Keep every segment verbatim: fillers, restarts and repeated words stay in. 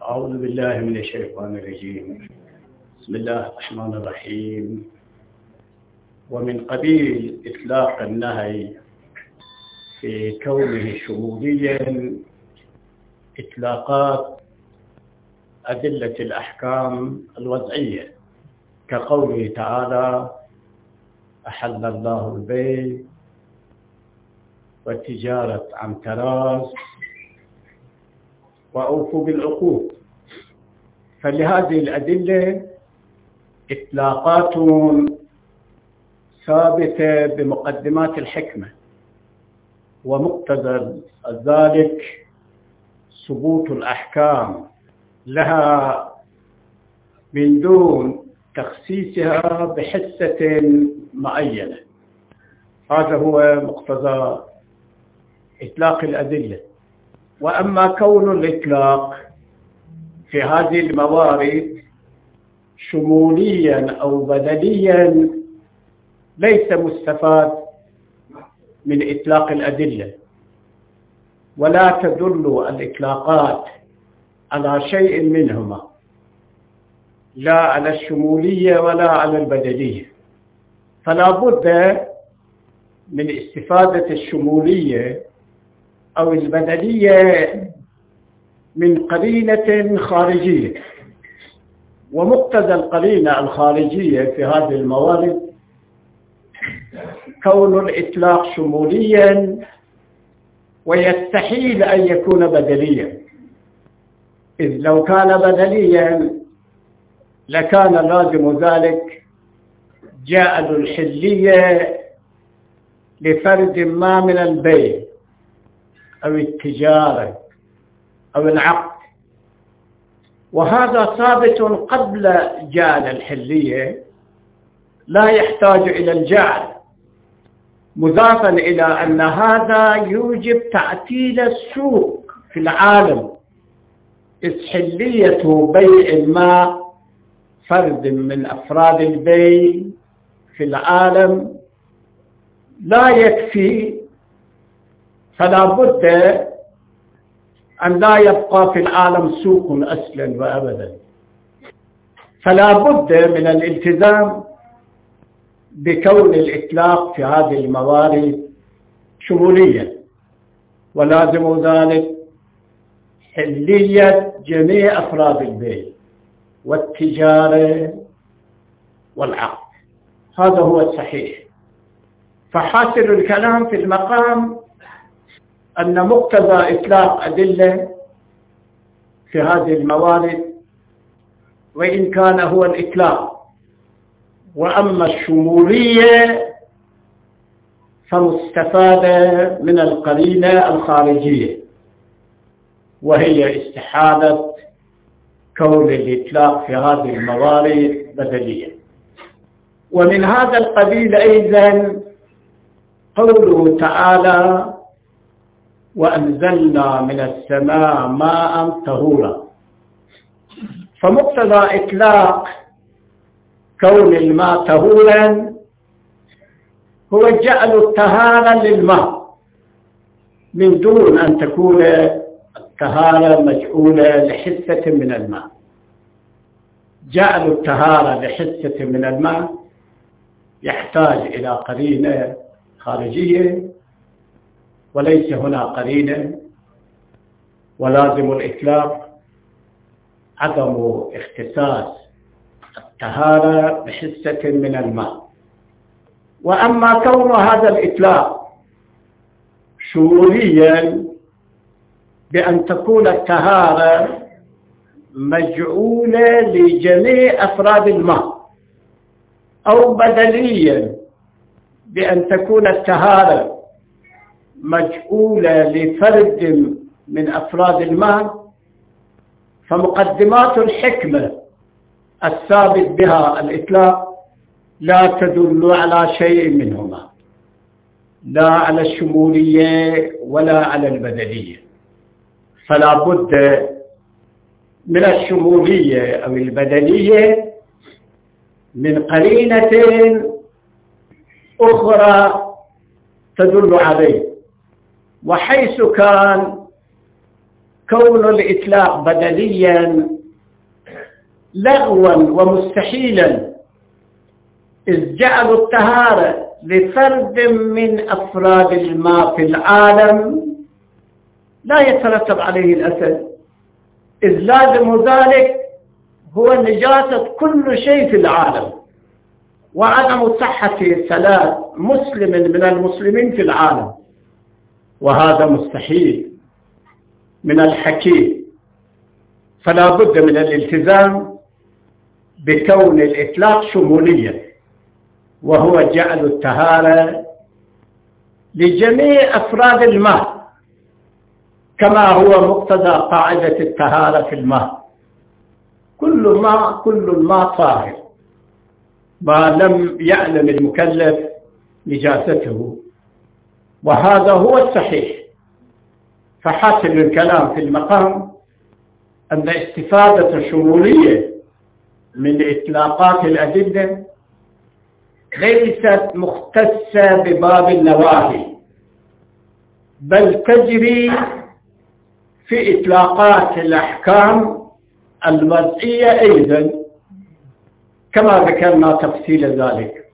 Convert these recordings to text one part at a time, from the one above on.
أعوذ بالله من الشيطان الرجيم. بسم الله الرحمن الرحيم. ومن قبيل إطلاق النهي في كونه شموليا إطلاقات أدلة الأحكام الوضعية، كقوله تعالى: أحل الله البيع والتجارة عن تراض وأوفوا بالعقود. فلهذه الأدلة إطلاقات ثابتة بمقدمات الحكمة، ومقتضى ذلك ثبوت الأحكام لها من دون تخصيصها بحسة معينة. هذا هو مقتضى إطلاق الأدلة. وأما كون الإطلاق في هذه الموارد شموليا أو بدليا ليس مستفاد من إطلاق الأدلة، ولا تدل الإطلاقات على شيء منهما، لا على الشمولية ولا على البدلية. فلا بد من استفادة الشمولية أو البدلية من قرينة خارجية، ومقتضى القرينة الخارجية في هذه الموارد كون الإطلاق شموليا، ويستحيل أن يكون بدليا، إذ لو كان بدليا لكان لازم ذلك جعل الحلية لفرد ما من البيع أو التجارة أو العقد، وهذا ثابت قبل جعل الحلية، لا يحتاج إلى الجعل، مضافا إلى أن هذا يوجب تعتيل السوق في العالم، إذ حلية بيع الماء فرد من أفراد البيع في العالم لا يكفي، فلا بد أن لا يبقى في العالم سوق أصلا وأبدا. فلا بد من الالتزام بكون الإطلاق في هذه الموارد شموليا، ولازم ذلك حلية جميع أفراد البيع والتجارة والعقد. هذا هو الصحيح. فحاصل الكلام في المقام أن مقتضى إطلاق أدلة في هذه الموارد وإن كان هو الإطلاق، وأما الشمولية فمستفادة من القرينة الخارجية، وهي استحالة كون الإطلاق في هذه الموارد بدلية. ومن هذا القبيل أيضا قوله تعالى: وأنزلنا من السماء ماء طهورا. فمقتضى إطلاق كون الماء طهورا هو جعل الطهارة للماء من دون أن تكون الطهارة مجعولة لحسة من الماء. جعل الطهارة لحسة من الماء يحتاج إلى قرينة خارجية، وليس هنا قرينة، ولازم الإطلاق عدم اختصاص الطهارة بحسة من الماء. وأما كون هذا الإطلاق شموليا بأن تكون الطهارة مجعولة لجميع أفراد الماء، أو بدليا بأن تكون الطهارة مجعولة لفرد من أفراد الماء، فمقدمات الحكمة الثابت بها الإطلاق لا تدل على شيء منهما، لا على الشمولية ولا على البدلية. فلا بد من الشمولية أو البدلية من قرينة أخرى تدل عليه. وحيث كان كون الإطلاق بدنيا لغوا ومستحيلا، إذ جعلوا الطهارة لفرد من أفراد الماء في العالم لا يترتب عليه الأثر، إذ لازم ذلك هو نجاسة كل شيء في العالم وعدم صحة صلاة مسلم من المسلمين في العالم، وهذا مستحيل من الحكيم. فلا بد من الالتزام بكون الإطلاق شموليا، وهو جعل الطهارة لجميع أفراد الماء كما هو مقتضى قاعدة الطهارة في الماء. كل ماء كل الماء طاهر ما لم يعلم المكلف نجاسته، وهذا هو الصحيح. فحاصل الكلام في المقام أن استفادة الشمولية من إطلاقات الأدلة ليست مختصة بباب النواهي، بل تجري في إطلاقات الأحكام الوضعية أيضا كما ذكرنا تفصيل ذلك.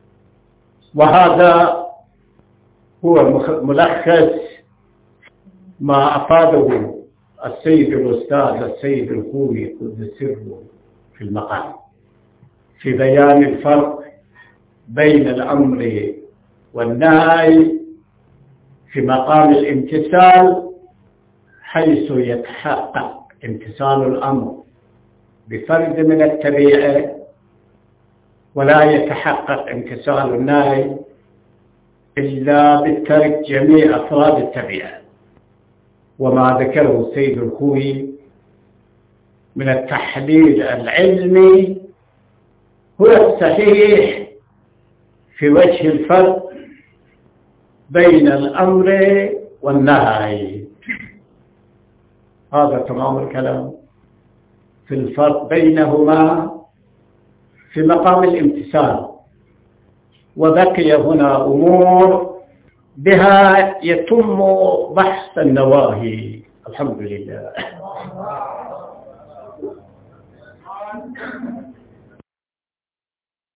وهذا هو ملخص ما أفاده السيد الأستاذ السيد الخوي قدس سره في المقام في بيان الفرق بين الأمر والنهي في مقام الامتثال، حيث يتحقق امتثال الأمر بفرد من الطبيعة، ولا يتحقق امتثال النهي إلا بترك جميع أفراد الطبيعة. وما ذكره السيد الخوي من التحليل العلمي هو الصحيح في وجه الفرق بين الأمر والنهي. هذا تمام الكلام في الفرق بينهما في مقام الامتثال. وبقي هنا أمور بها يتم بحث النواهي. الحمد لله.